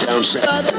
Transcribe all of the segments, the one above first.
Down south.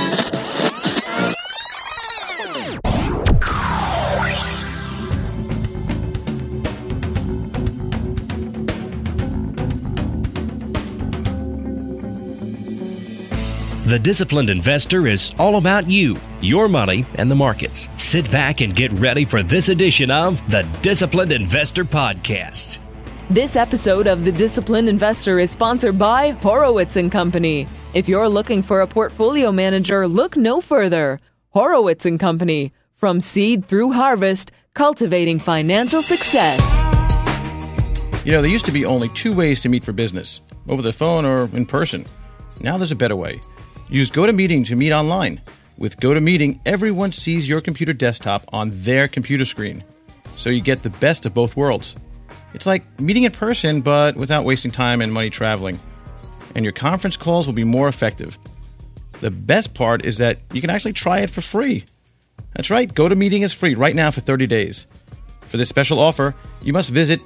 The Disciplined Investor is all about you, your money, and the markets. Sit back and get ready for this edition of the Disciplined Investor Podcast. This episode of The Disciplined Investor is sponsored by Horowitz & Company. If you're looking for a portfolio manager, look no further. Horowitz & Company. From seed through harvest, cultivating financial success. You know, there used to be only two ways to meet for business, over the phone or in person. Now there's a better way. Use GoToMeeting to meet online. With GoToMeeting, everyone sees your computer desktop on their computer screen, so you get the best of both worlds. It's like meeting in person, but without wasting time and money traveling. And your conference calls will be more effective. The best part is that you can actually try it for free. That's right, GoToMeeting is free right now for 30 days. For this special offer, you must visit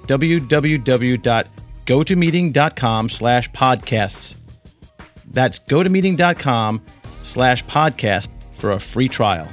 www.gotomeeting.com/podcasts. That's gotomeeting.com/podcast for a free trial.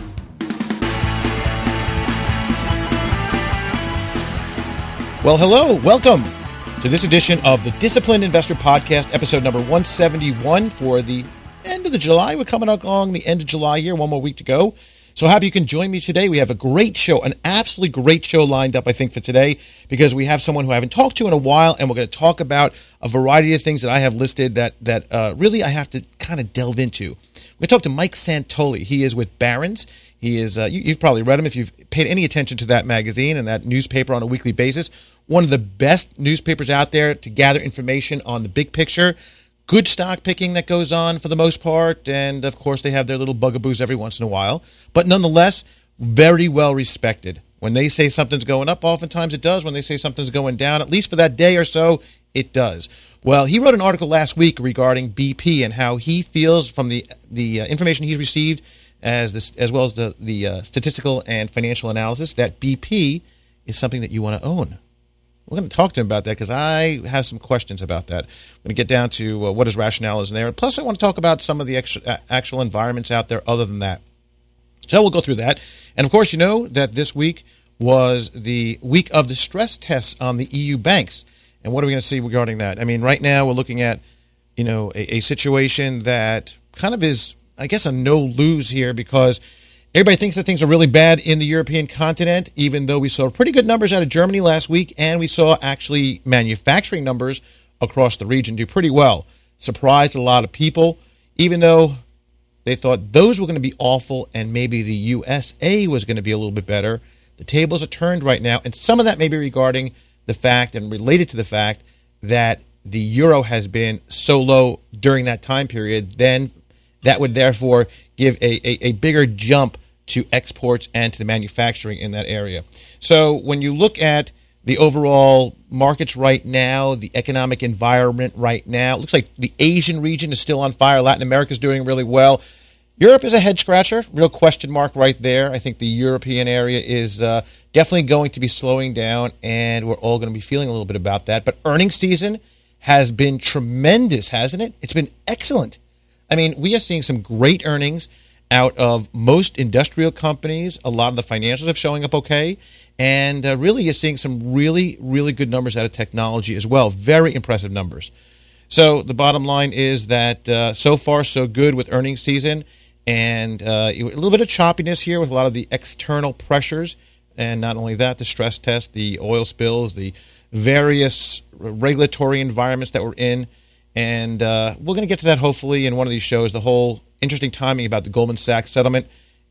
Well, hello, welcome to this edition of the Disciplined Investor Podcast, episode number 171 for the end of the July. We're coming along the end of July here, one more week to go. So happy you can join me today. We have a great show, an absolutely great show lined up, I think, for today, because we have someone who I haven't talked to in a while, and we're going to talk about a variety of things that I have listed that really I have to kind of delve into. We're going to talk to Mike Santoli. He is with Barron's. He is, you've probably read him if you've paid any attention to that magazine and that newspaper on a weekly basis. One of the best newspapers out there to gather information on the big picture. Good stock picking that goes on for the most part, and of course they have their little bugaboos every once in a while, but nonetheless, very well respected. When they say something's going up, oftentimes it does. When they say something's going down, at least for that day or so, it does. Well, he wrote an article last week regarding BP and how he feels from the information he's received as well as the statistical and financial analysis that BP is something that you want to own. We're going to talk to him about that because I have some questions about that. I'm going to get down to what his rationale is in there. And plus, I want to talk about some of the actual environments out there other than that. So we'll go through that. And, of course, you know that this week was the week of the stress tests on the EU banks. And what are we going to see regarding that? I mean, right now we're looking at, you know, a situation that kind of is, I guess, a no-lose here because everybody thinks that things are really bad in the European continent, even though we saw pretty good numbers out of Germany last week, and we saw actually manufacturing numbers across the region do pretty well. Surprised a lot of people, even though they thought those were going to be awful and maybe the USA was going to be a little bit better. The tables are turned right now, and some of that may be regarding the fact and related to the fact that the euro has been so low during that time period, then that would therefore give a bigger jump to exports and to the manufacturing in that area. So when you look at the overall markets right now, the economic environment right now, it looks like the Asian region is still on fire. Latin America is doing really well. Europe is a head scratcher, real question mark right there. I think the European area is definitely going to be slowing down, and we're all going to be feeling a little bit about that. But earnings season has been tremendous, hasn't it? It's been excellent. I mean, we are seeing some great earnings out of most industrial companies. A lot of the financials are showing up okay. And really you're seeing some really, really good numbers out of technology as well. Very impressive numbers. So the bottom line is that so far so good with earnings season. And a little bit of choppiness here with a lot of the external pressures. And not only that, the stress test, the oil spills, the various regulatory environments that we're in. And we're going to get to that hopefully in one of these shows, the whole interesting timing about the Goldman Sachs settlement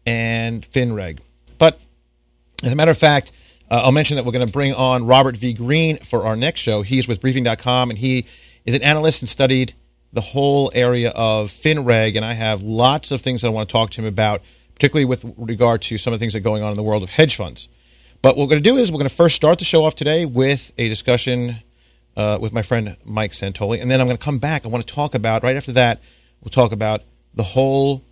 and FinReg. But as a matter of fact, I'll mention that we're going to bring on Robert V. Green for our next show. He's with Briefing.com, and he is an analyst and studied the whole area of FinReg, and I have lots of things that I want to talk to him about, particularly with regard to some of the things that are going on in the world of hedge funds. But what we're going to do is we're going to first start the show off today with a discussion with my friend Mike Santoli, and then I'm going to come back. I want to talk about, right after that, we'll talk about the whole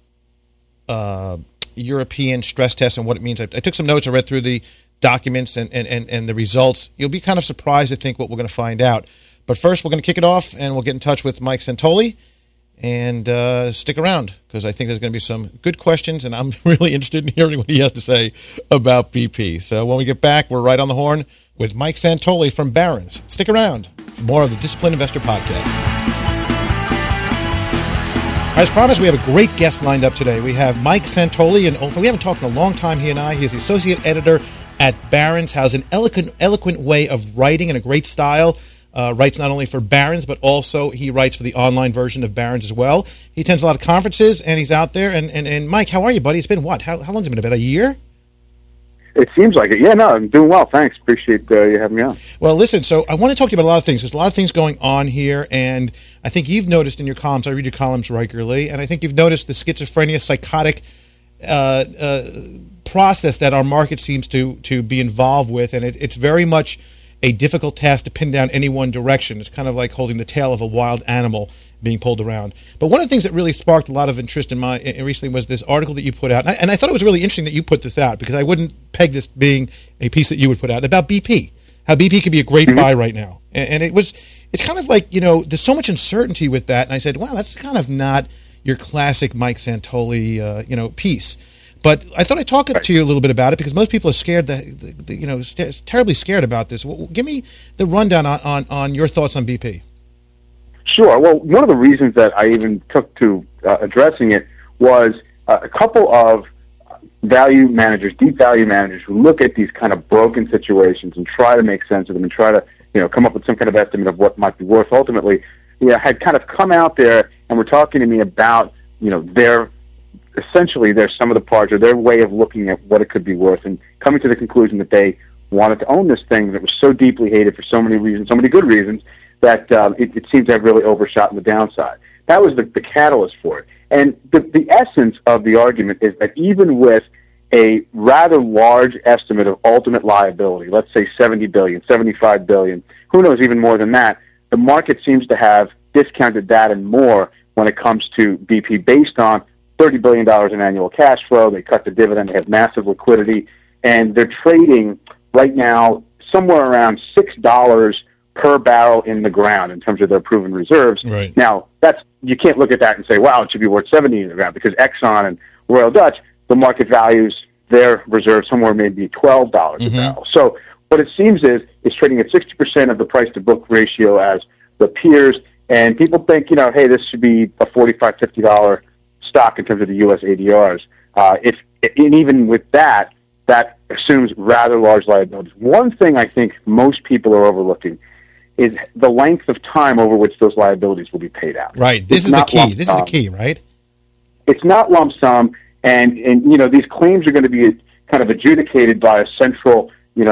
European stress test and what it means. I took some notes. I read through the documents and the results. You'll be kind of surprised to think what we're going to find out. But first, we're going to kick it off, and we'll get in touch with Mike Santoli. And stick around, because I think there's going to be some good questions, and I'm really interested in hearing what he has to say about BP. So when we get back, we're right on the horn with Mike Santoli from Barron's. Stick around for more of the Disciplined Investor Podcast. As promised, we have a great guest lined up today. We have Mike Santoli, and we haven't talked in a long time, he and I. He is the associate editor at Barron's, has an eloquent way of writing and a great style. Writes not only for Barron's, but also he writes for the online version of Barron's as well. He attends a lot of conferences, and he's out there. And Mike, how are you, buddy? It's been what? How long has it been? About a year? It seems like it. Yeah, no, I'm doing well. Thanks. Appreciate you having me on. Well, listen, so I want to talk to you about a lot of things. There's a lot of things going on here, and I think you've noticed in your columns, I read your columns regularly, and I think you've noticed the schizophrenia, psychotic process that our market seems to be involved with, and it's very much a difficult task to pin down any one direction. It's kind of like holding the tail of a wild animal being pulled around. But one of the things that really sparked a lot of interest in recently was this article that you put out, and I thought it was really interesting that you put this out, because I wouldn't peg this being a piece that you would put out, about BP, how BP could be a great buy right now. And it's kind of like, there's so much uncertainty with that, and I said, wow, that's kind of not your classic Mike Santoli, piece. But I thought I'd talk to you a little bit about it, because most people are scared, terribly scared about this. Give me the rundown on your thoughts on BP. Sure. Well, one of the reasons that I even took to addressing it was a couple of value managers, deep value managers, who look at these kind of broken situations and try to make sense of them and try to, come up with some kind of estimate of what might be worth ultimately, had kind of come out there and were talking to me about, their some of the parts, or their way of looking at what it could be worth, and coming to the conclusion that they wanted to own this thing that was so deeply hated for so many reasons, so many good reasons, that it seemed to have really overshot on the downside. That was the catalyst for it. And the essence of the argument is that even with a rather large estimate of ultimate liability, let's say $70 billion, $75 billion, who knows, even more than that, the market seems to have discounted that and more when it comes to BP based on $30 billion in annual cash flow. They cut the dividend. They have massive liquidity. And they're trading right now somewhere around $6 per barrel in the ground in terms of their proven reserves. Right. Now, you can't look at that and say, wow, it should be worth $70 in the ground, because Exxon and Royal Dutch, the market values their reserves somewhere maybe $12 a barrel. So what it seems is trading at 60% of the price-to-book ratio as the peers. And people think, hey, this should be a $45, $50 stock in terms of the U.S. ADRs. And even with that assumes rather large liabilities. One thing I think most people are overlooking is the length of time over which those liabilities will be paid out. Right. This is the key. This is the key, right? It's not lump sum, and these claims are going to be kind of adjudicated by a centrally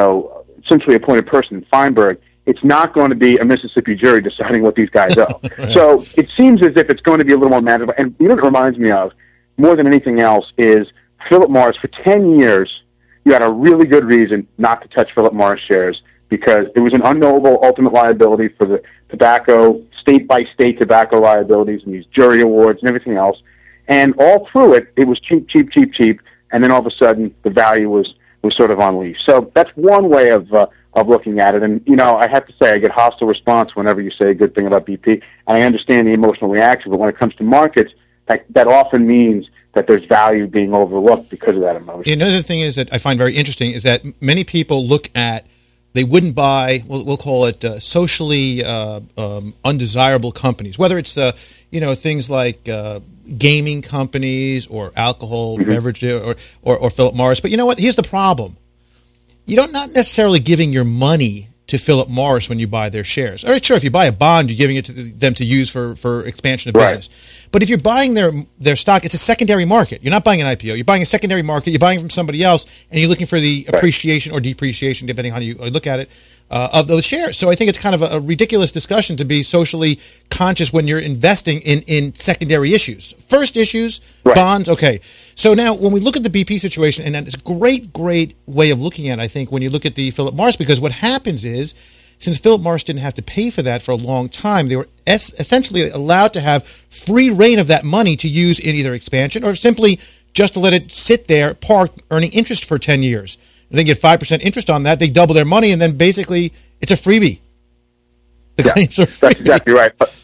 appointed person, Feinberg. It's not going to be a Mississippi jury deciding what these guys owe. Right. So it seems as if it's going to be a little more manageable. And what it reminds me of, more than anything else, is Philip Morris. For 10 years, you had a really good reason not to touch Philip Morris shares, because it was an unknowable ultimate liability for the tobacco, state-by-state tobacco liabilities and these jury awards and everything else. And all through it, it was cheap, cheap, cheap, cheap. And then all of a sudden, the value was sort of unleashed. So that's one way of looking at it. And, I have to say, I get hostile response whenever you say a good thing about BP. And I understand the emotional reaction, but when it comes to markets, that often means that there's value being overlooked because of that emotion. Another thing is that I find very interesting is that many people look at, they wouldn't buy, we'll call it socially undesirable companies, whether it's things like gaming companies or alcohol, beverage, or Philip Morris. But you know what? Here's the problem. You're not necessarily giving your money to Philip Morris when you buy their shares. All right, sure, if you buy a bond, you're giving it to them to use for expansion of business. But if you're buying their stock, it's a secondary market. You're not buying an IPO. You're buying a secondary market. You're buying from somebody else, and you're looking for the appreciation or depreciation, depending on how you look at it, of those shares. So I think it's kind of a ridiculous discussion to be socially conscious when you're investing in secondary issues. First issues, bonds, okay. So now when we look at the BP situation, and it's a great, great way of looking at it, I think, when you look at the Philip Morris, because what happens is, since Philip Morris didn't have to pay for that for a long time, they were essentially allowed to have free reign of that money to use in either expansion or simply just to let it sit there, parked, earning interest for 10 years. They get 5% interest on that. They double their money, and then basically it's a freebie. The claims are free. That's exactly right.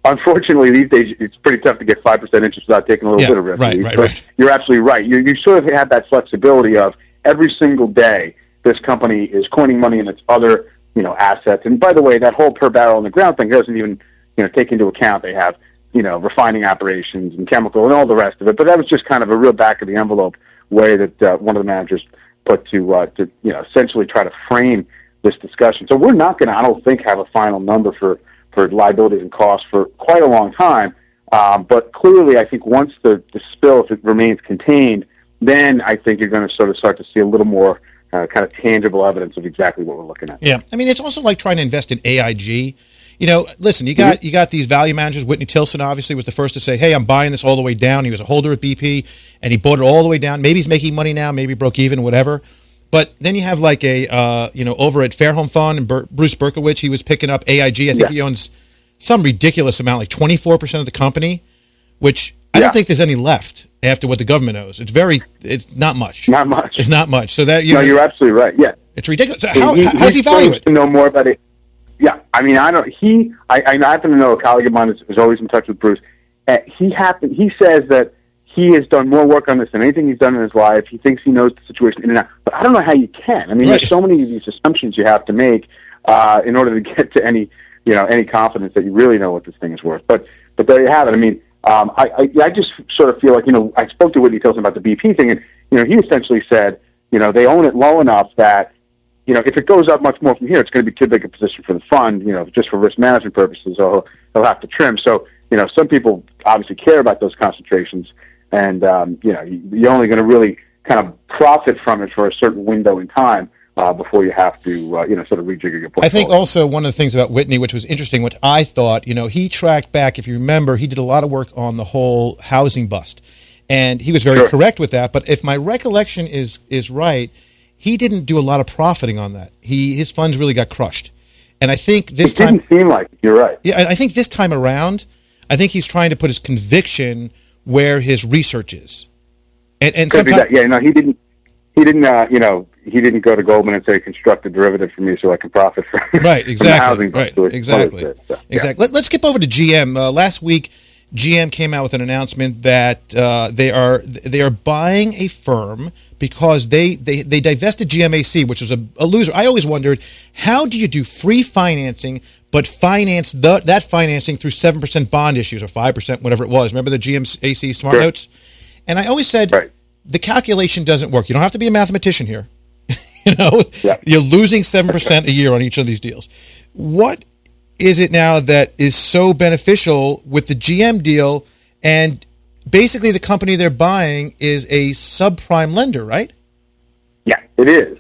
unfortunately, these days it's pretty tough to get 5% interest without taking a little bit of risk. Right. You're absolutely right. You sort of have that flexibility of every single day this company is coining money in its other assets. And by the way, that whole per barrel in the ground thing doesn't even take into account they have refining operations and chemical and all the rest of it. But that was just kind of a real back of the envelope way that one of the managers put to essentially try to frame this discussion. So we're not going to, I don't think, have a final number for liabilities and costs for quite a long time. But clearly, I think once the spill, if it remains contained, then I think you're going to sort of start to see a little more kind of tangible evidence of exactly what we're looking at. Yeah, I mean, it's also like trying to invest in AIG. Listen, you got these value managers. Whitney Tilson obviously was the first to say, "Hey, I'm buying this all the way down." He was a holder of BP, and he bought it all the way down. Maybe he's making money now, maybe broke even, whatever. But then you have like over at Fairhome Fund and Bruce Berkowitz, he was picking up AIG. I think he owns some ridiculous amount, like 24% of the company, which I don't think there's any left after what the government owes. It's not much. Not much. It's not much. So that you're absolutely right. Yeah, it's ridiculous. So how does he value it? To know more about it. Yeah, I mean, I don't. I happen to know a colleague of mine is always in touch with Bruce. He says that he has done more work on this than anything he's done in his life. He thinks he knows the situation in and out. But I don't know how you can. I mean, there's so many of these assumptions you have to make in order to get to any confidence that you really know what this thing is worth. But there you have it. I mean, I just sort of feel like, I spoke to Whitney Tilson about the BP thing, and he essentially said, they own it low enough that, if it goes up much more from here, it's going to be too big a position for the fund, just for risk management purposes, so he'll have to trim. So, some people obviously care about those concentrations, and, you're only going to really kind of profit from it for a certain window in time before you have to, sort of rejigger your portfolio. I think also one of the things about Whitney, which was interesting, what I thought, he tracked back, if you remember, he did a lot of work on the whole housing bust. And he was very correct with that. But if my recollection is right, he didn't do a lot of profiting on that. His funds really got crushed. And I think this time... It didn't seem like it. You're right. Yeah, I think this time around, I think he's trying to put his conviction where his research is. And sometimes... Yeah, no, he didn't, he didn't go to Goldman and say, construct a derivative for me so I can profit from, right, exactly, from the housing bust. Right, exactly. Exactly. Let's skip over to GM. Last week, GM came out with an announcement that they are buying a firm because they divested GMAC, which was a loser. I always wondered, how do you do free financing but finance that financing through 7% bond issues or 5%, whatever it was? Remember the GMAC smart notes? And I always said, the calculation doesn't work. You don't have to be a mathematician here. You're losing 7% a year on each of these deals. What is it now that is so beneficial with the GM deal? And basically the company they're buying is a subprime lender, right? Yeah, it is.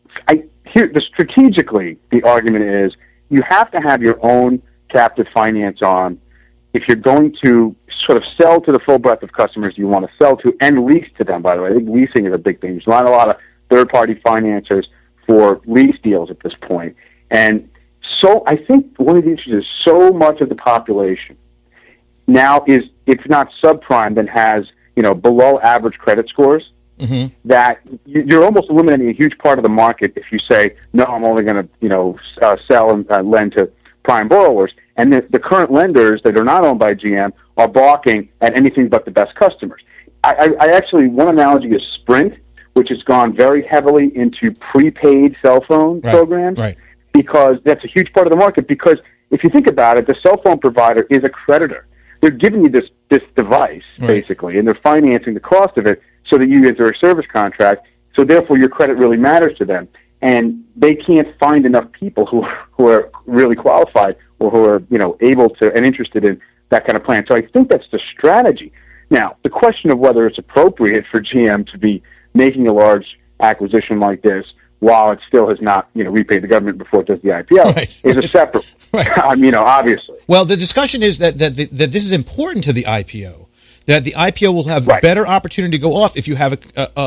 Strategically, the argument is you have to have your own captive finance on if you're going to sort of sell to the full breadth of customers you want to sell to and lease to them, by the way. I think leasing is a big thing. There's not a lot of third-party financiers for lease deals at this point. And so I think one of the issues is so much of the population now is, if not subprime, then has, below average credit scores, that you're almost eliminating a huge part of the market if you say, no, I'm only going to, sell and lend to prime borrowers. And the current lenders that are not owned by GM are balking at anything but the best customers. I actually, one analogy is Sprint, which has gone very heavily into prepaid cell phone programs, because that's a huge part of the market. Because if you think about it, the cell phone provider is a creditor. They're giving you this device, basically, and they're financing the cost of it so that you enter a service contract. So therefore, your credit really matters to them. And they can't find enough people who are really qualified or who are, able to and interested in that kind of plan. So I think that's the strategy. Now, the question of whether it's appropriate for GM to be making a large acquisition like this while it still has not, repaid the government before it does the IPO is a separate, obviously. Well, the discussion is that this is important to the IPO, that the IPO will have better opportunity to go off if you have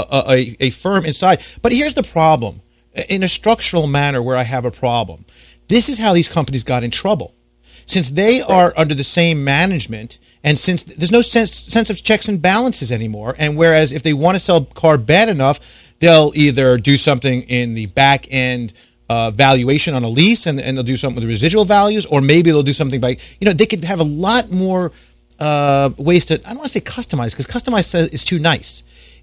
a firm inside. But here's the problem, in a structural manner where I have a problem. This is how these companies got in trouble. Since they are under the same management, and since there's no sense of checks and balances anymore, and whereas if they want to sell a car bad enough, they'll either do something in the back end valuation on a lease, and they'll do something with the residual values, or maybe they'll do something by, they could have a lot more ways to, I don't want to say customize, because customize is too nice,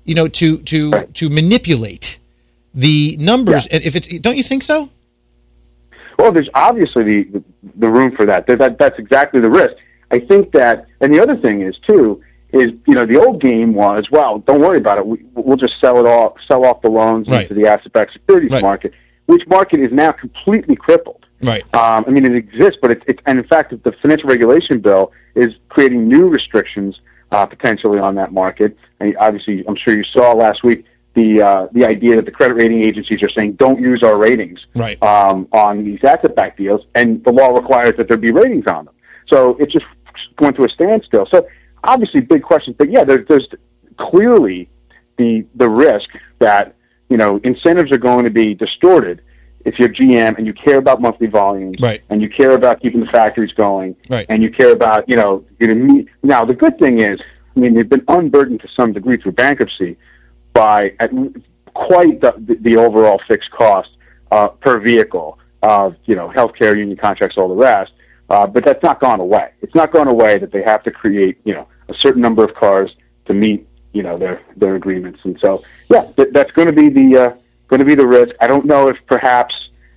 to manipulate the numbers. Yeah. And if it's, don't you think so? Well, there's obviously the room for that. That's exactly the risk. I think that, and the other thing is too, the old game was, well, don't worry about it. We'll just sell off the loans right. into the asset-backed securities right. market, which market is now completely crippled. Right. It exists, but and in fact, the financial regulation bill is creating new restrictions potentially on that market. And obviously, I'm sure you saw last week the idea that the credit rating agencies are saying don't use our ratings right. On these asset-backed deals, and the law requires that there be ratings on them. So it's just going to a standstill. So obviously, big questions. But yeah, there's clearly the risk that incentives are going to be distorted if you're GM and you care about monthly volumes, right. and you care about keeping the factories going, right. and you care about Now, the good thing is, they've been unburdened to some degree through bankruptcy by quite the overall fixed cost per vehicle of healthcare, union contracts, all the rest. But that's not gone away. It's not gone away that they have to create a certain number of cars to meet their agreements, and so yeah, that's going to be the risk. I don't know if perhaps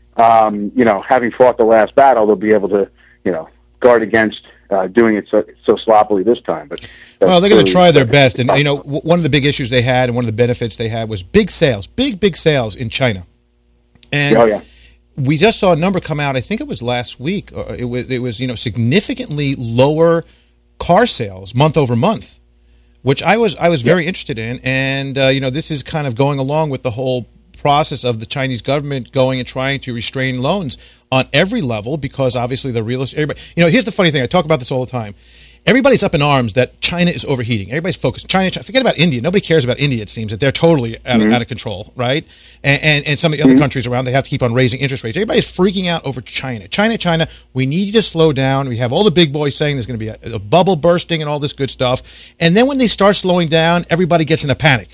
having fought the last battle, they'll be able to guard against doing it so sloppily this time. But well, they're going to try their best, and one of the big issues they had, and one of the benefits they had, was big sales, big sales in China, and. Oh, yeah. We just saw a number come out. I think it was last week. It was significantly lower car sales month over month, which I was very interested in. And this is kind of going along with the whole process of the Chinese government going and trying to restrain loans on every level, because obviously the real estate. Everybody, here's the funny thing. I talk about this all the time. Everybody's up in arms that China is overheating. Everybody's focused. China. Forget about India. Nobody cares about India. It seems that they're totally out of control, right? And some of the other countries around, they have to keep on raising interest rates. Everybody's freaking out over China. China. We need you to slow down. We have all the big boys saying there's going to be a bubble bursting and all this good stuff. And then when they start slowing down, everybody gets in a panic.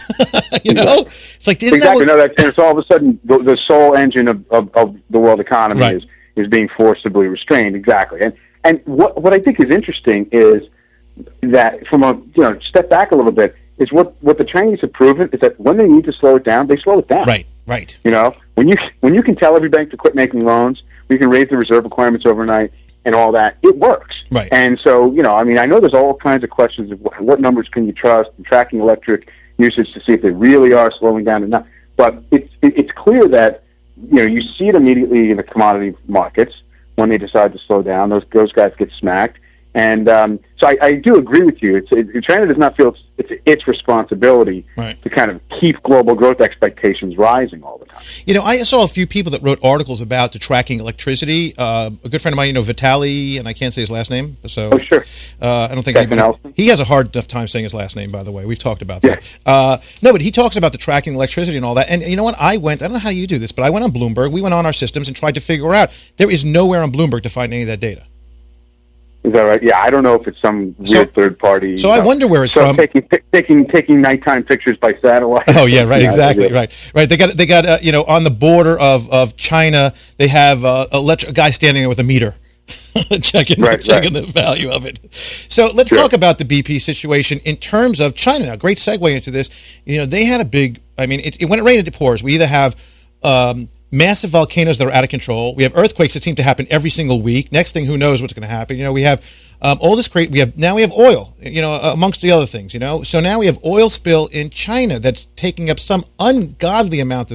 It's like, isn't exactly. that It's all of a sudden the sole engine of the world economy right. is being forcibly restrained. Exactly. And what I think is interesting is that from a step back a little bit, is what the Chinese have proven is that when they need to slow it down, they slow it down. Right. When you can tell every bank to quit making loans, we can raise the reserve requirements overnight and all that, it works. Right. And so I know there's all kinds of questions of what numbers can you trust and tracking electric usage to see if they really are slowing down or not. But it's clear that you see it immediately in the commodity markets. When they decide to slow down, those guys get smacked. And so I do agree with you. China does not feel it's its responsibility right. to kind of keep global growth expectations rising all the time. I saw a few people that wrote articles about the tracking electricity. A good friend of mine, Vitaly, and I can't say his last name. So oh, sure. I don't think he has a hard enough time saying his last name, by the way. We've talked about that. No, but he talks about the tracking electricity and all that. And you know what? I don't know how you do this, but I went on Bloomberg. We went on our systems and tried to figure out. There is nowhere on Bloomberg to find any of that data. Is that right? Yeah, I don't know if it's some weird third party. So I wonder where it's from. Taking nighttime pictures by satellite. Oh yeah, right, exactly, right. They got on the border of China, they have a guy standing there with a meter, checking the value of it. So let's talk about the BP situation in terms of China. Now, great segue into this. They had a big. When it rained, it pours. We either have massive volcanoes that are out of control. We have earthquakes that seem to happen every single week. Next thing, who knows what's going to happen? We have all this great. We have oil. Amongst the other things. So now we have oil spill in China that's taking up some ungodly amount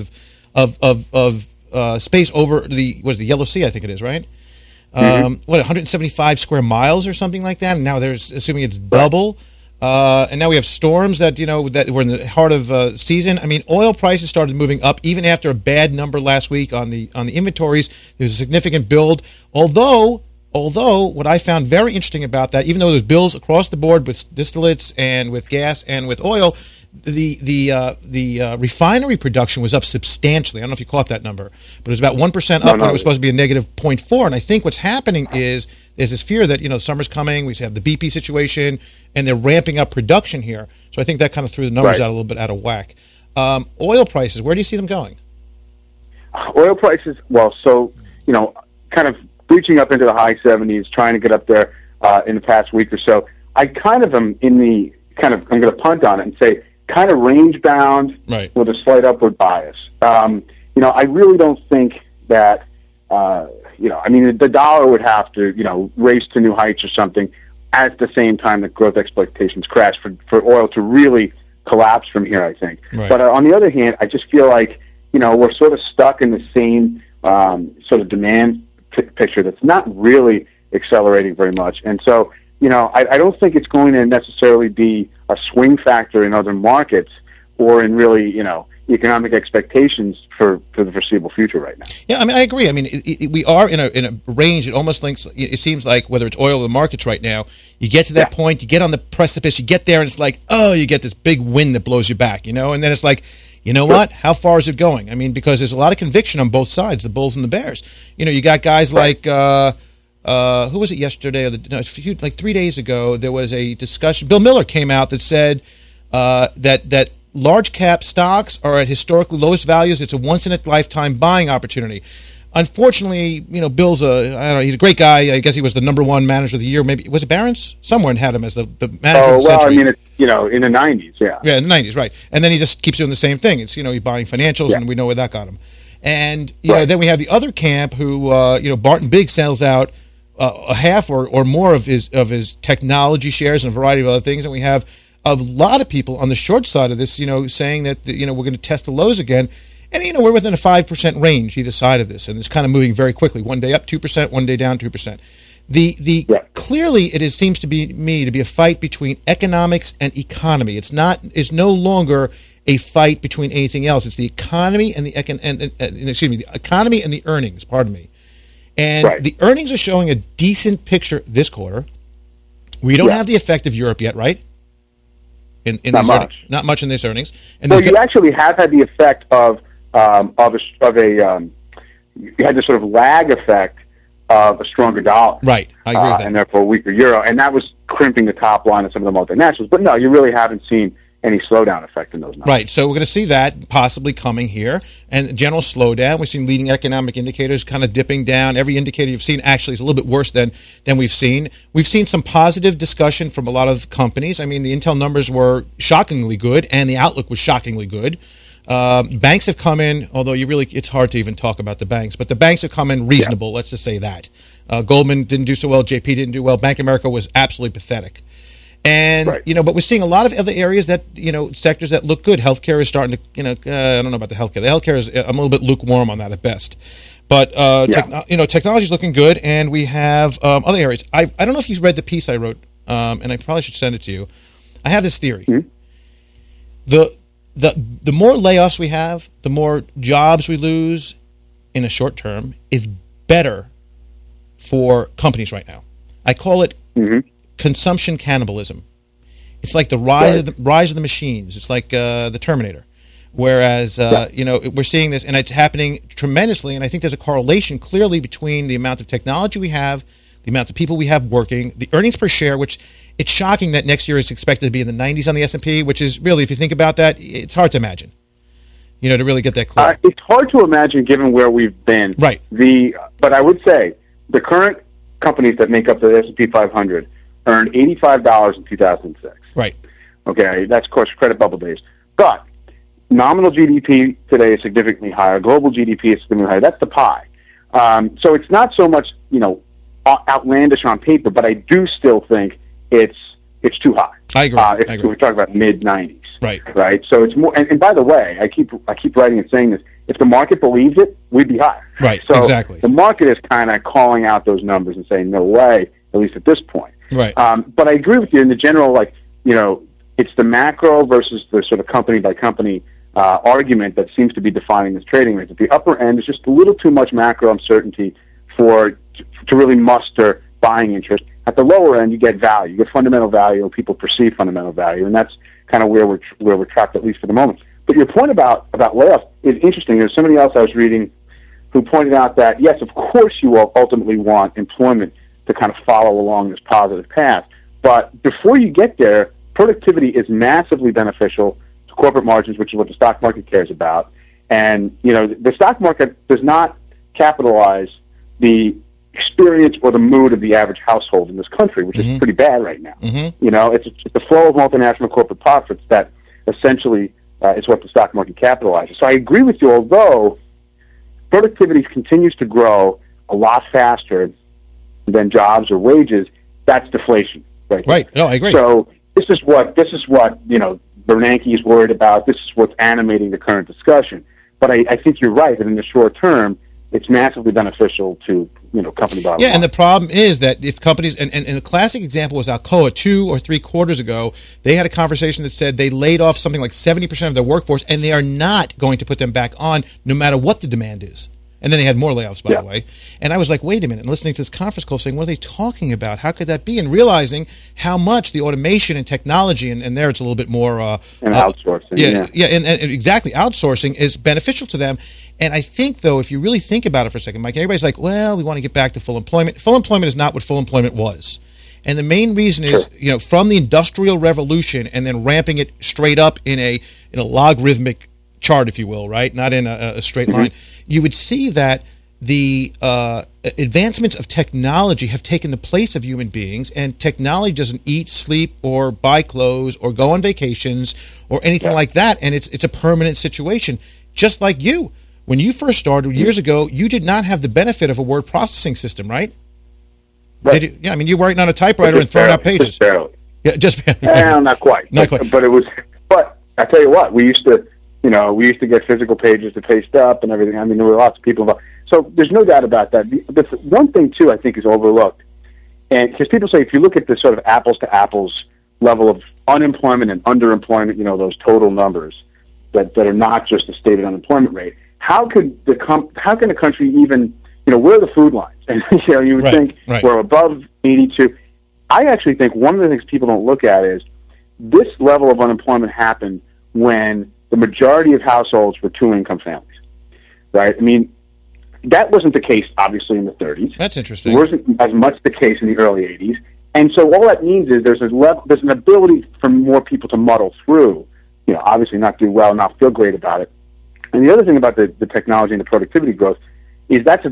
of space over the Yellow Sea. I think it is, right. 175 square miles or something like that. And now they're assuming it's double. And now we have storms that that we're in the heart of season. Oil prices started moving up even after a bad number last week on the inventories. There's a significant build. Although what I found very interesting about that, even though there's bills across the board with distillates and with gas and with oil, the refinery production was up substantially. I don't know if you caught that number, but it was about 1% up when it was supposed to be a negative 0.4. And I think what's happening is there's this fear that summer's coming. We have the BP situation, and they're ramping up production here. So I think that kind of threw the numbers out a little bit out of whack. Oil prices, where do you see them going? oil prices, kind of reaching up into the high 70s, trying to get up there in the past week or so. I kind of am I'm going to punt on it and say kind of range bound with a slight upward bias. I really don't think that, the dollar would have to, race to new heights or something at the same time that growth expectations crash for oil to really collapse from here, I think. Right. But on the other hand, I just feel like, we're sort of stuck in the same sort of demand picture that's not really accelerating very much. And so, I don't think it's going to necessarily be a swing factor in other markets or in really, economic expectations for the foreseeable future right now. Yeah, I agree. We are in a range. It almost links. It seems like whether it's oil or the markets right now, you get to that point, you get on the precipice, you get there, and it's like, you get this big wind that blows you back, and then it's like, what? How far is it going? Because there's a lot of conviction on both sides, the Bulls and the Bears. You got guys like. Who was it yesterday? Like 3 days ago, there was a discussion. Bill Miller came out that said that large cap stocks are at historically lowest values. It's a once in a lifetime buying opportunity. Unfortunately, Bill's he's a great guy. I guess he was the number one manager of the year. Maybe was it Barron's? Someone had him as the manager of the century. It's, in the 90s, yeah. Yeah, in the 90s, right. And then he just keeps doing the same thing. It's, he's buying financials, and we know where that got him. And then we have the other camp who, Barton Biggs sells out a half or more of his technology shares and a variety of other things, and we have a lot of people on the short side of this, saying that we're going to test the lows again, and we're within a 5% range either side of this, and it's kind of moving very quickly. One day up 2%, one day down 2%. Clearly it seems to be a fight between economics and economy. It's no longer a fight between anything else. It's the economy and the economy and the earnings. Pardon me. And the earnings are showing a decent picture this quarter. We don't have the effect of Europe yet, right? Not much in these earnings. And you actually have had the effect of you had this sort of lag effect of a stronger dollar. Right, I agree with that. And therefore a weaker euro. And that was crimping the top line of some of the multinationals. But no, you really haven't seen any slowdown effect in those numbers. Right, so we're going to see that possibly coming here, and general slowdown. We've seen leading economic indicators kind of dipping down. Every indicator you've seen actually is a little bit worse than we've seen. We've seen some positive discussion from a lot of companies. The Intel numbers were shockingly good, and the outlook was shockingly good. Banks have come in, although it's hard to even talk about the banks, but the banks have come in reasonable, let's just say that. Goldman didn't do so well, JP didn't do well, Bank of America was absolutely pathetic. And, but we're seeing a lot of other areas that, sectors that look good. Healthcare is starting to, I don't know about the healthcare. The healthcare is, I'm a little bit lukewarm on that at best. But, technology is looking good. And we have other areas. I don't know if you've read the piece I wrote, and I probably should send it to you. I have this theory. Mm-hmm. The more layoffs we have, the more jobs we lose in a short term is better for companies right now. I call it consumption cannibalism. It's like the rise of the machines. It's like the Terminator. Whereas we're seeing this, and it's happening tremendously. And I think there's a correlation clearly between the amount of technology we have, the amount of people we have working, the earnings per share, which it's shocking that next year is expected to be in the 90s on the S&P, which is really, if you think about that, it's hard to imagine. To really get that clear. It's hard to imagine given where we've been. Right. But I would say the current companies that make up the S&P 500 earned $85 in 2006. Right. Okay, that's, of course, credit bubble days. But nominal GDP today is significantly higher. Global GDP is significantly higher. That's the pie. So it's not so much, outlandish on paper, but I do still think it's too high. I agree. We're talking about mid-90s. Right. So it's more, and by the way, I keep writing and saying this, if the market believes it, we'd be higher. Right, so exactly. The market is kind of calling out those numbers and saying, no way, at least at this point. Right. But I agree with you in the general, it's the macro versus the sort of company-by-company argument that seems to be defining this trading range. At the upper end, is just a little too much macro uncertainty to really muster buying interest. At the lower end, you get value. You get fundamental value, or people perceive fundamental value, and that's kind of where we're trapped, at least for the moment. But your point about layoffs is interesting. There's somebody else I was reading who pointed out that, yes, of course you will ultimately want employment to kind of follow along this positive path. But before you get there, productivity is massively beneficial to corporate margins, which is what the stock market cares about. And, the stock market does not capitalize the experience or the mood of the average household in this country, which is pretty bad right now. It's the flow of multinational corporate profits that essentially is what the stock market capitalizes. So I agree with you, although productivity continues to grow a lot faster than jobs or wages, that's deflation. Right. No, I agree. So this is what Bernanke is worried about. This is what's animating the current discussion. But I think you're right that in the short term, it's massively beneficial to company bottom line. And the problem is that if companies, and the classic example was Alcoa 2 or 3 quarters ago, they had a conversation that said they laid off something like 70% of their workforce, and they are not going to put them back on no matter what the demand is. And then they had more layoffs, by the way. And I was like, wait a minute, and listening to this conference call saying, what are they talking about? How could that be? And realizing how much the automation and technology, and there it's a little bit more... and outsourcing. And exactly. Outsourcing is beneficial to them. And I think, though, if you really think about it for a second, Mike, everybody's like, well, we want to get back to full employment. Full employment is not what full employment was. And the main reason is, from the Industrial Revolution and then ramping it straight up in a logarithmic chart, if you will, right? Not in a straight line. You would see that the advancements of technology have taken the place of human beings, and technology doesn't eat, sleep, or buy clothes, or go on vacations, or anything like that, and it's a permanent situation. Just like you. When you first started years ago, you did not have the benefit of a word processing system, right? Right. You were writing on a typewriter and throwing out pages. Just barely. Yeah, just barely. Not quite. Not quite. But I tell you what, we used to get physical pages to paste up and everything. I mean, there were lots of people involved. So there's no doubt about that. The one thing, too, I think is overlooked, and because people say if you look at the sort of apples-to-apples level of unemployment and underemployment, those total numbers that are not just the stated unemployment rate, how can a country even, where are the food lines? And, you would think we're above 82. I actually think one of the things people don't look at is this level of unemployment happened when the majority of households were two-income families, right? I mean, that wasn't the case, obviously, in the 30s. That's interesting. It wasn't as much the case in the early 80s. And so all that means is there's an ability for more people to muddle through, obviously not do well, not feel great about it. And the other thing about the technology and the productivity growth is that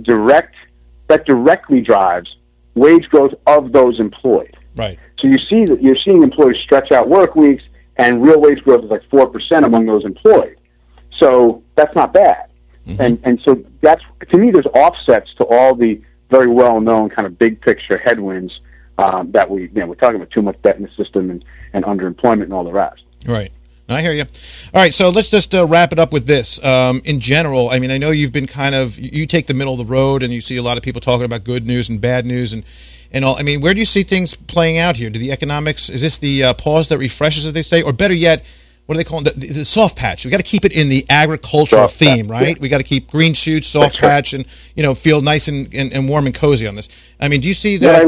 directly drives wage growth of those employed. Right. So you're seeing employers stretch out work weeks, and real wage growth is like 4% among those employed. So that's not bad. And so that's, to me, there's offsets to all the very well-known kind of big picture headwinds that we're talking about too much debt in the system and underemployment and all the rest. Right. I hear you. All right, so let's just wrap it up with this. In general, I mean, I know you've been you take the middle of the road, and you see a lot of people talking about good news and bad news and all. I mean, where do you see things playing out here? Do the economics, is this the pause that refreshes, as they say? Or better yet, what do they call it? The soft patch. We got to keep it in the agricultural theme, right? Yeah. We got to keep green shoots, soft patch, and feel nice and warm and cozy on this. I mean, do you see that?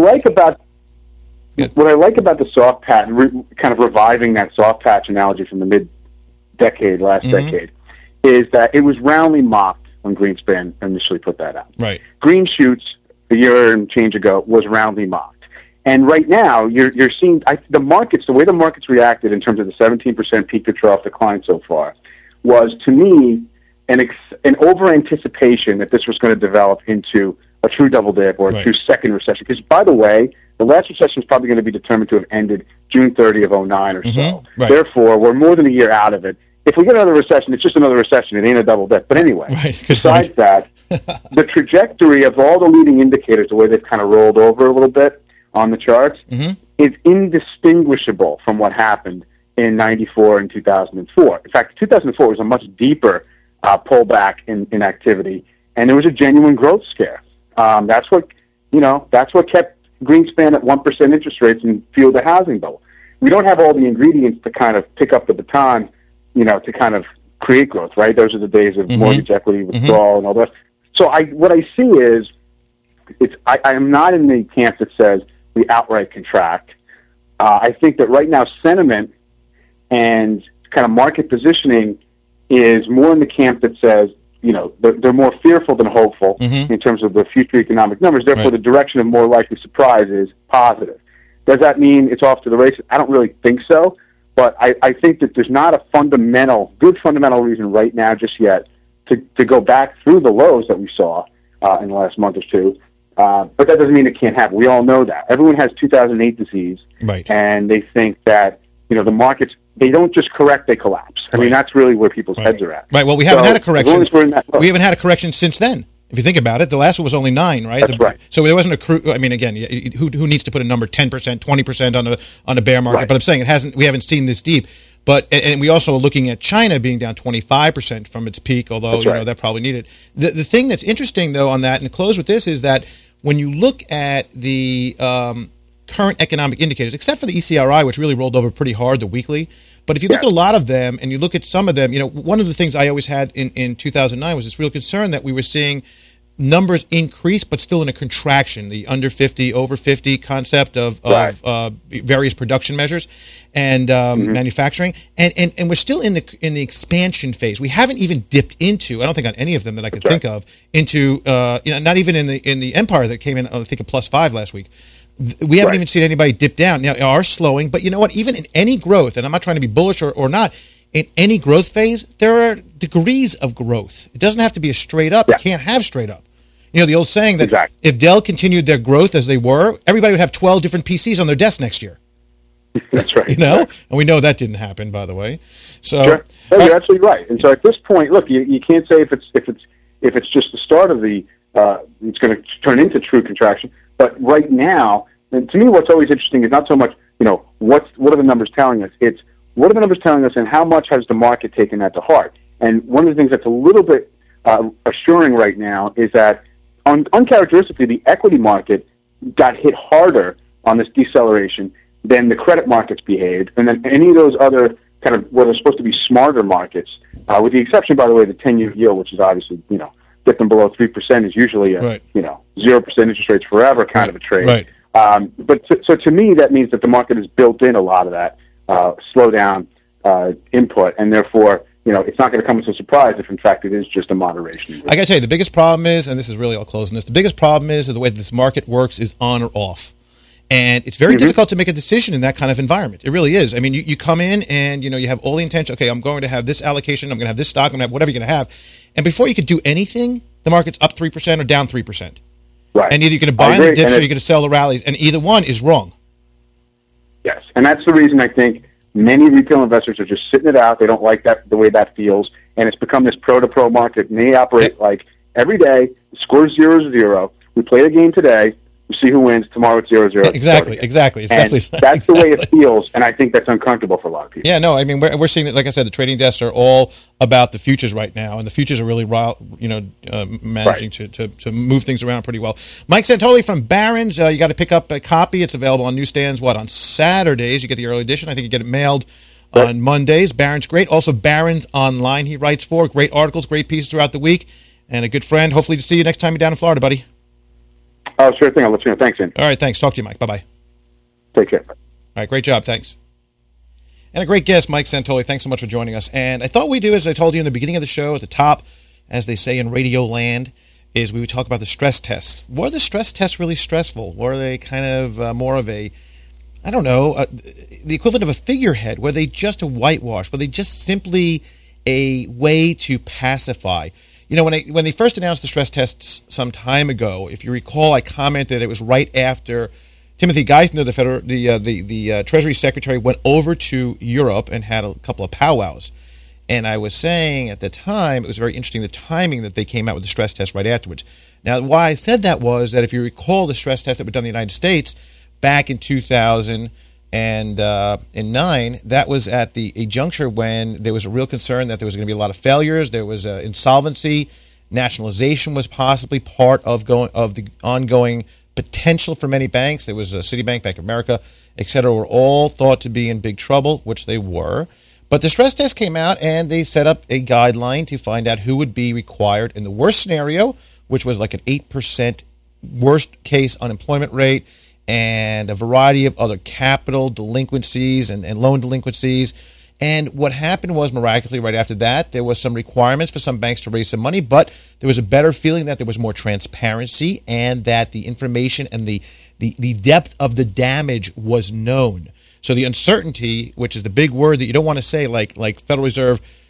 What I like about the soft patch, kind of reviving that soft patch analogy from the mid-decade, last decade, is that it was roundly mocked when Greenspan initially put that out. Right. Green shoots a year and change ago was roundly mocked. And right now, you're seeing the way the markets reacted in terms of the 17% peak to trough decline so far was, to me, an over-anticipation that this was going to develop into a true double dip or a true second recession. Because, by the way, the last recession is probably going to be determined to have ended June 30 of 2009 or so. Right. Therefore, we're more than a year out of it. If we get another recession, it's just another recession. It ain't a double dip. But anyway, besides that, the trajectory of all the leading indicators, the way they've kind of rolled over a little bit on the charts, is indistinguishable from what happened in 94 and 2004. In fact, 2004 was a much deeper pullback in activity, and there was a genuine growth scare. That's what kept Greenspan at 1% interest rates and fueled the housing bubble. We don't have all the ingredients to kind of pick up the baton, to kind of create growth, right? Those are the days of mortgage equity withdrawal and all that. So what I see is, I am not in the camp that says we outright contract. I think that right now sentiment and kind of market positioning is more in the camp that says, they're more fearful than hopeful in terms of the future economic numbers. Therefore, the direction of more likely surprise is positive. Does that mean it's off to the races? I don't really think so. But I think that there's not a good fundamental reason right now just yet to go back through the lows that we saw in the last month or two. But that doesn't mean it can't happen. We all know that. Everyone has 2008 disease, right? And they think that the markets, they don't just correct, they collapse. I mean, that's really where people's heads are at. Right. Well, we haven't had a correction. We haven't had a correction since then. If you think about it, the last one was only 9, right? That's right. So there wasn't I mean, again, who needs to put a number 10%, 20% on a bear market? Right. But I'm saying we haven't seen this deep. But and we also are looking at China being down 25% from its peak, although that probably needed. The thing that's interesting though on that, and to close with this, is that when you look at the current economic indicators, except for the ECRI, which really rolled over pretty hard, the weekly. But if you look at a lot of them and you look at some of them, one of the things I always had in 2009 was this real concern that we were seeing numbers increase, but still in a contraction. The under 50, over 50 concept of various production measures and manufacturing, and we're still in the expansion phase. We haven't even dipped into. I don't think on any of them that I could think of into. Not even in the Empire that came in. I think a +5 last week. We haven't even seen anybody dip down. Now, they are slowing, but you know what? Even in any growth, and I'm not trying to be bullish or not, in any growth phase, there are degrees of growth. It doesn't have to be a straight up. You can't have straight up. The old saying that if Dell continued their growth as they were, everybody would have 12 different PCs on their desk next year. That's right. And we know that didn't happen, by the way. So sure. No, you're absolutely right. And so at this point, look, you can't say if it's just the start of the it's going to turn into true contraction. But right now, and to me, what's always interesting is not so much what are the numbers telling us. It's what are the numbers telling us, and how much has the market taken that to heart. And one of the things that's a little bit assuring right now is that uncharacteristically, the equity market got hit harder on this deceleration than the credit markets behaved, and then any of those other kind of what are supposed to be smarter markets, with the exception, by the way, the 10-year yield, which is obviously dipping below 3% is usually a 0% interest rates forever kind of a trade. Right. But so to me, that means that the market has built in a lot of that slowdown input, and therefore, it's not going to come as a surprise if, in fact, it is just a moderation. I got to tell you, the biggest problem is, and this is really, I'll close on this, the biggest problem is that the way this market works is on or off. And it's very difficult to make a decision in that kind of environment. It really is. I mean, you come in and, you have all the intention, okay, I'm going to have this allocation, I'm going to have this stock, I'm going to have whatever you're going to have. And before you could do anything, the market's up 3% or down 3%. Right. And either you're going to buy in the dips or you're going to sell the rallies, and either one is wrong. Yes, and that's the reason I think many retail investors are just sitting it out. They don't like the way that feels, and it's become this pro-to-pro market. And they operate like every day, the score's 0-0. We play the game today. We see who wins. Tomorrow it's 0-0. Exactly. It's definitely that's the way it feels, and I think that's uncomfortable for a lot of people. Yeah, no, I mean we're seeing that. Like I said, the trading desks are all about the futures right now, and the futures are really, managing to move things around pretty well. Mike Santoli from Barron's. You got to pick up a copy. It's available on newsstands. On Saturdays you get the early edition. I think you get it mailed on Mondays. Barron's great. Also Barron's Online. He writes for great articles, great pieces throughout the week, and a good friend. Hopefully to see you next time you're down in Florida, buddy. Oh, sure thing. I'll let you know. Thanks, Andy. All right, thanks. Talk to you, Mike. Bye-bye. Take care. All right, great job. Thanks. And a great guest, Mike Santoli. Thanks so much for joining us. And I thought we'd do, as I told you in the beginning of the show, at the top, as they say in radio land, is we would talk about the stress tests. Were the stress tests really stressful? Were they kind of more of a, I don't know, the equivalent of a figurehead? Were they just a whitewash? Were they just simply a way to pacify? When they first announced the stress tests some time ago, if you recall, I commented it was right after Timothy Geithner, the Treasury Secretary, went over to Europe and had a couple of powwows. And I was saying at the time, it was very interesting, the timing that they came out with the stress test right afterwards. Now, why I said that was that if you recall the stress test that was done in the United States back in 2009, that was at a juncture when there was a real concern that there was going to be a lot of failures. There was insolvency. Nationalization was possibly part of the ongoing potential for many banks. There was Citibank, Bank of America, et cetera, were all thought to be in big trouble, which they were. But the stress test came out, and they set up a guideline to find out who would be required in the worst scenario, which was like an 8% worst case unemployment rate, and a variety of other capital delinquencies and loan delinquencies. And what happened was, miraculously, right after that, there was some requirements for some banks to raise some money, but there was a better feeling that there was more transparency and that the information and the depth of the damage was known. So the uncertainty, which is the big word that you don't want to say, like Federal Reserve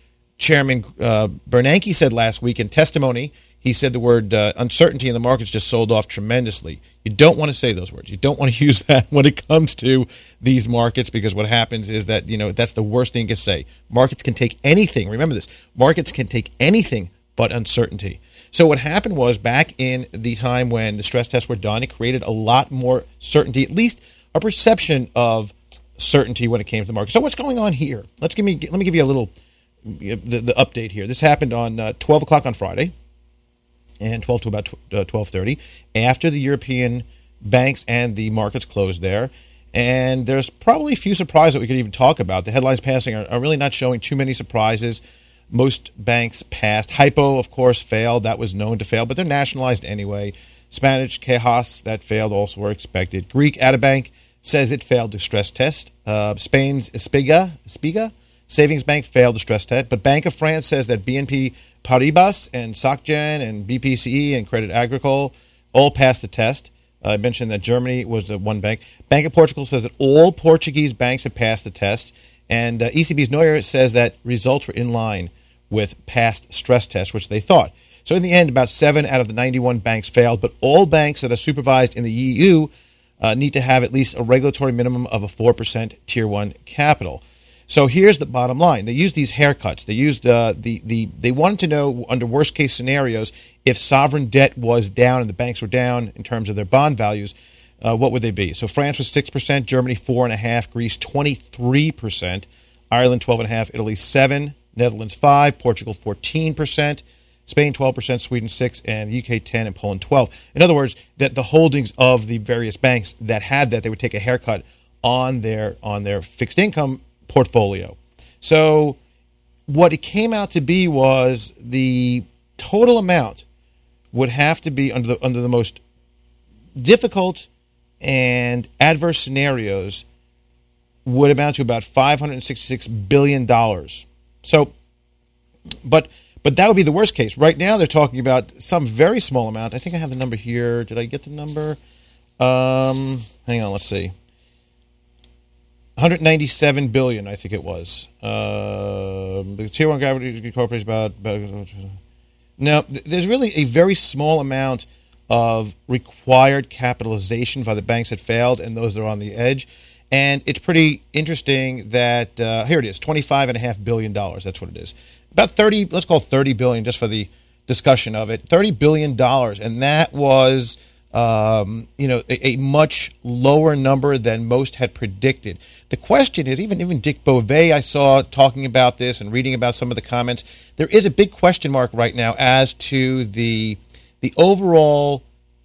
Chairman Bernanke said last week in testimony, he said the word uncertainty in the markets just sold off tremendously. You don't want to say those words. You don't want to use that when it comes to these markets, because what happens is that, that's the worst thing you can say. Markets can take anything. Remember this. Markets can take anything but uncertainty. So what happened was, back in the time when the stress tests were done, it created a lot more certainty, at least a perception of certainty when it came to the market. So what's going on here? Let me give you a little the update here. This happened on 12 o'clock on Friday, and 12 to about 12:30, after the European banks and the markets closed there. And there's probably a few surprises that we could even talk about. The headlines passing are really not showing too many surprises. Most banks passed. Hypo, of course, failed. That was known to fail, but they're nationalized anyway. Spanish Cajas, that failed, also were expected. Greek Atabank says it failed the stress test. Spain's Espiga Savings Bank failed the stress test, but Bank of France says that BNP Paribas and SocGen and BPCE and Credit Agricole all passed the test. I mentioned that Germany was the one bank. Bank of Portugal says that all Portuguese banks have passed the test, and ECB's Neuer says that results were in line with past stress tests, which they thought. So in the end, about 7 out of the 91 banks failed, but all banks that are supervised in the EU need to have at least a regulatory minimum of a 4% Tier 1 capital. So here's the bottom line. They used these haircuts. They used they wanted to know, under worst case scenarios, if sovereign debt was down and the banks were down in terms of their bond values, what would they be? So France was 6%, Germany 4.5%, Greece 23%, Ireland 12.5%, Italy 7%, Netherlands 5%, Portugal 14%, Spain 12%, Sweden 6%, and UK 10%, and Poland 12%. In other words, that the holdings of the various banks that had that, they would take a haircut on their fixed income portfolio. So what it came out to be was the total amount would have to be, under the most difficult and adverse scenarios, would amount to about $566 billion. So, but that would be the worst case. Right now they're talking about some very small amount. I think I have the number here. Did I get the number? Hang on, let's see. 197 billion, I think it was. The Tier 1 gravity corporation about. Now, there's really a very small amount of required capitalization by the banks that failed and those that are on the edge. And it's pretty interesting that, here it is, $25.5 billion. That's what it is. About 30, let's call it 30 billion just for the discussion of it. $30 billion. And that was, a much lower number than most had predicted. The question is, even Dick Beauvais, I saw talking about this and reading about some of the comments, there is a big question mark right now as to the overall,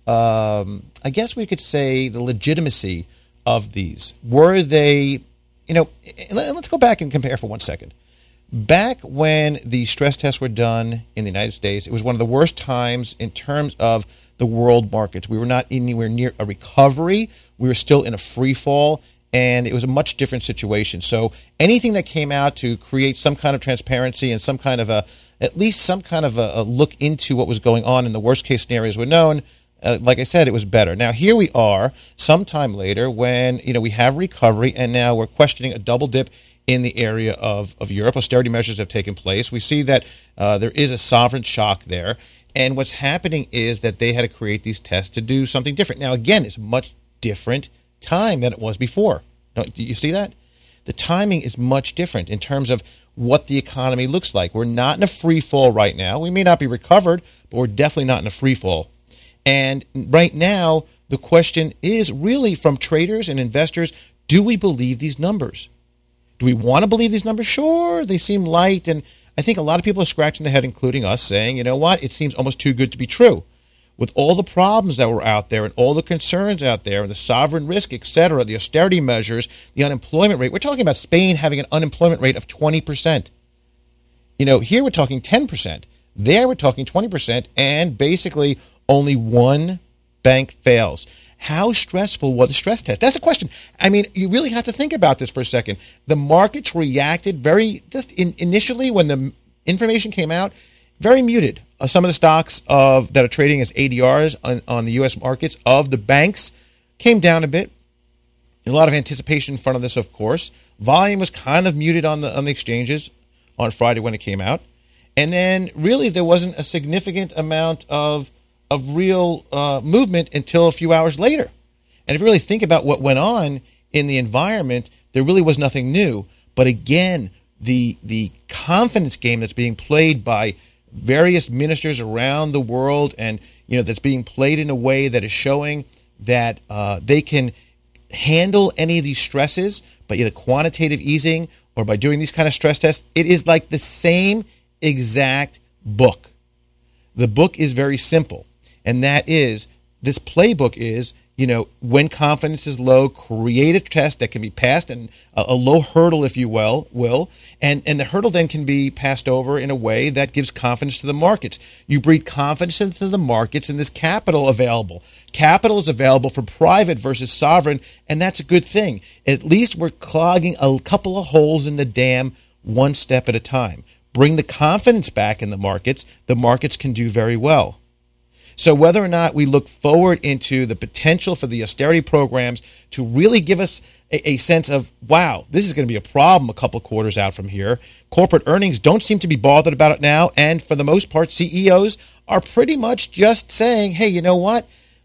I guess we could say, the legitimacy of these. Were they, let's go back and compare for 1 second. Back when the stress tests were done in the United States, it was one of the worst times in terms of the world markets. We were not anywhere near a recovery. We were still in a free fall, and it was a much different situation. So anything that came out to create some kind of transparency and some kind of at least some kind of a look into what was going on in the worst case scenarios were known, like I said, it was better. Now, here we are sometime later when, we have recovery, and now we're questioning a double dip in the area of Europe. Austerity measures have taken place. We see that there is a sovereign shock there. And what's happening is that they had to create these tests to do something different. Now, again, it's a much different time than it was before. Do you see that? The timing is much different in terms of what the economy looks like. We're not in a free fall right now. We may not be recovered, but we're definitely not in a free fall. And right now, the question is really from traders and investors, do we believe these numbers? Do we want to believe these numbers? Sure, they seem light, and I think a lot of people are scratching their head, including us, saying, you know what, it seems almost too good to be true. With all the problems that were out there and all the concerns out there and the sovereign risk, et cetera, the austerity measures, the unemployment rate. We're talking about Spain having an unemployment rate of 20%. Here we're talking 10%. There we're talking 20%, and basically only one bank fails. How stressful was the stress test? That's the question. I mean, you really have to think about this for a second. The markets reacted initially when the information came out, very muted. Some of the stocks that are trading as ADRs on the U.S. markets of the banks came down a bit. A lot of anticipation in front of this, of course. Volume was kind of muted on the exchanges. on Friday when it came out. And then really there wasn't a significant amount of real movement until a few hours later. And if you really think about what went on in the environment, there really was nothing new. But again, the confidence game that's being played by various ministers around the world, and that's being played in a way that is showing that they can handle any of these stresses by either quantitative easing or by doing these kind of stress tests. It is like the same exact book. The book is very simple, and that is, this playbook is, when confidence is low, create a test that can be passed, and a low hurdle, if you will, and the hurdle then can be passed over in a way that gives confidence to the markets. You breed confidence into the markets, and there's capital available. Capital is available for private versus sovereign, and that's a good thing. At least we're clogging a couple of holes in the dam one step at a time. Bring the confidence back in the markets can do very well. So whether or not we look forward into the potential for the austerity programs to really give us a sense of, wow, this is going to be a problem a couple quarters out from here. Corporate earnings don't seem to be bothered about it now. And for the most part, CEOs are pretty much just saying, hey, you know what?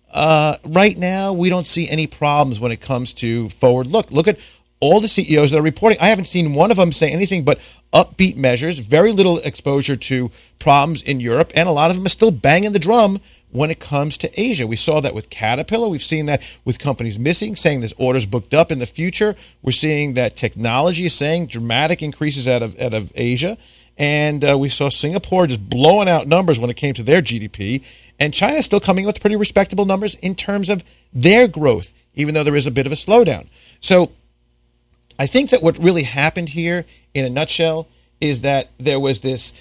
Right now, we don't see any problems when it comes to forward look. Look at all the CEOs that are reporting. I haven't seen one of them say anything but upbeat measures, very little exposure to problems in Europe, and a lot of them are still banging the drum when it comes to Asia. We saw that with Caterpillar. We've seen that with companies missing, saying there's orders booked up in the future. We're seeing that technology is saying dramatic increases out of Asia. And we saw Singapore just blowing out numbers when it came to their GDP. And China is still coming with pretty respectable numbers in terms of their growth, even though there is a bit of a slowdown. So I think that what really happened here, in a nutshell, is that there was this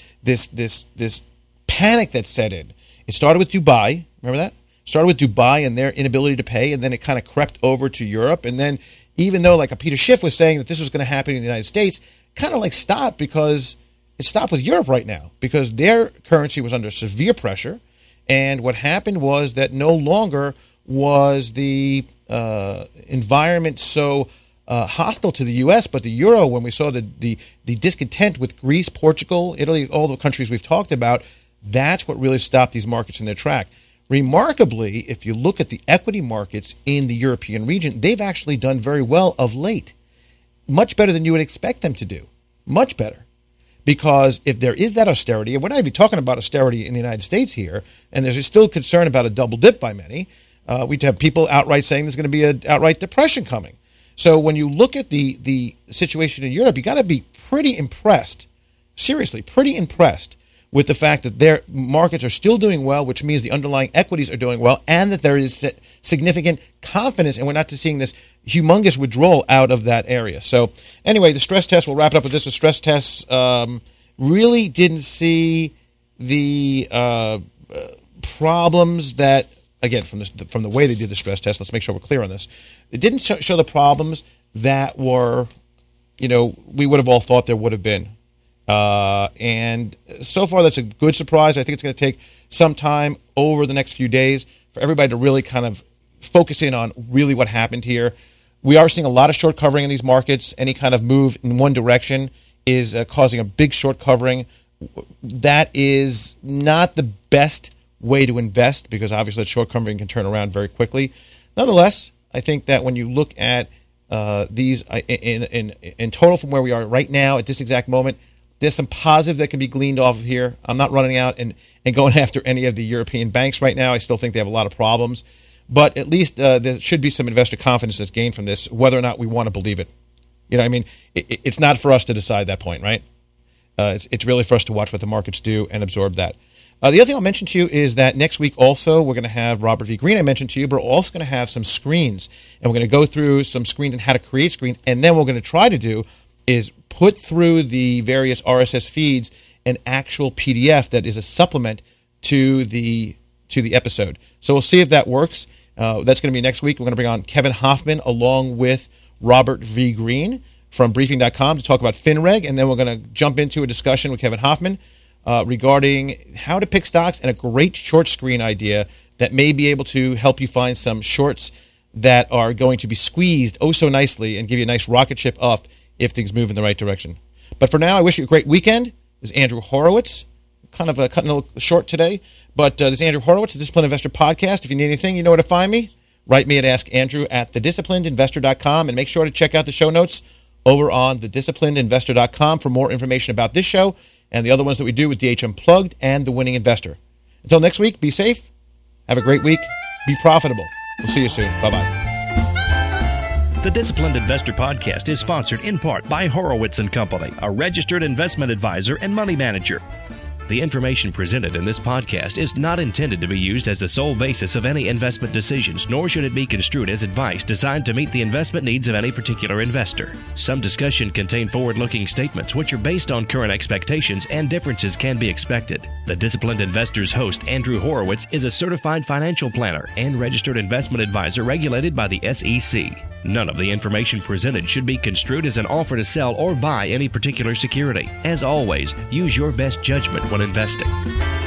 panic that set in. It started with Dubai. Remember that? Started with Dubai and their inability to pay, and then it kind of crept over to Europe. And then, even though like a Peter Schiff was saying that this was going to happen in the United States, kind of like stopped, because it stopped with Europe right now because their currency was under severe pressure. And what happened was that no longer was the environment so hostile to the U.S., but the euro, when we saw the discontent with Greece, Portugal, Italy, all the countries we've talked about, that's what really stopped these markets in their track. Remarkably, if you look at the equity markets in the European region, they've actually done very well of late. Much better than you would expect them to do. Much better. Because if there is that austerity, and we're not even talking about austerity in the United States here, and there's still concern about a double dip by many, we'd have people outright saying there's going to be an outright depression coming. So when you look at the situation in Europe, you got to be pretty impressed, seriously, pretty impressed with the fact that their markets are still doing well, which means the underlying equities are doing well, and that there is significant confidence, and we're not seeing this humongous withdrawal out of that area. So anyway, the stress test, we'll wrap it up with this. The stress tests really didn't see the problems that, again, from the way they did the stress test, let's make sure we're clear on this. It didn't show the problems that were, we would have all thought there would have been. And so far, that's a good surprise. I think it's going to take some time over the next few days for everybody to really kind of focus in on really what happened here. We are seeing a lot of short covering in these markets. Any kind of move in one direction is causing a big short covering. That is not the best way to invest, because obviously that short covering can turn around very quickly. Nonetheless, I think that when you look at these in total from where we are right now at this exact moment, there's some positive that can be gleaned off of here. I'm not running out and going after any of the European banks right now. I still think they have a lot of problems. But at least there should be some investor confidence that's gained from this, whether or not we want to believe it. It's not for us to decide that point, right? It's really for us to watch what the markets do and absorb that. The other thing I'll mention to you is that next week also we're going to have Robert V. Greene, I mentioned to you, but we're also going to have some screens. And we're going to go through some screens and how to create screens. And then what we're going to try to do is put through the various RSS feeds an actual PDF that is a supplement to the episode. So we'll see if that works. That's going to be next week. We're going to bring on Kevin Hoffman along with Robert V. Greene from Briefing.com to talk about FinReg, and then we're going to jump into a discussion with Kevin Hoffman regarding how to pick stocks and a great short screen idea that may be able to help you find some shorts that are going to be squeezed oh so nicely and give you a nice rocket ship up if things move in the right direction. But for now, I wish you a great weekend. This is Andrew Horowitz. Kind of cutting a little short today. But this is Andrew Horowitz, the Disciplined Investor Podcast. If you need anything, you know where to find me. Write me at askandrew@thedisciplinedinvestor.com. And make sure to check out the show notes over on thedisciplinedinvestor.com for more information about this show and the other ones that we do with DH Unplugged and The Winning Investor. Until next week, be safe. Have a great week. Be profitable. We'll see you soon. Bye-bye. The Disciplined Investor Podcast is sponsored in part by Horowitz & Company, a registered investment advisor and money manager. The information presented in this podcast is not intended to be used as the sole basis of any investment decisions, nor should it be construed as advice designed to meet the investment needs of any particular investor. Some discussion contain forward-looking statements which are based on current expectations, and differences can be expected. The Disciplined Investor's host, Andrew Horowitz, is a certified financial planner and registered investment advisor regulated by the SEC. None of the information presented should be construed as an offer to sell or buy any particular security. As always, use your best judgment when investing.